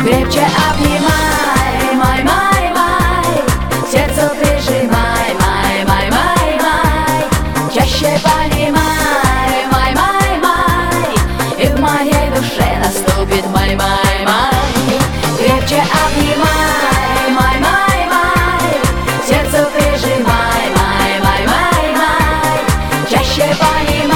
Крепче обнимай, май, май, май, сердцу прижимай, май, май, май, май, чаще понимай, май, май, май, и в моей душе наступит май, май, май. Крепче обнимай, май, май, май, сердцу прижимай, май, май, май, май, чаще понимай.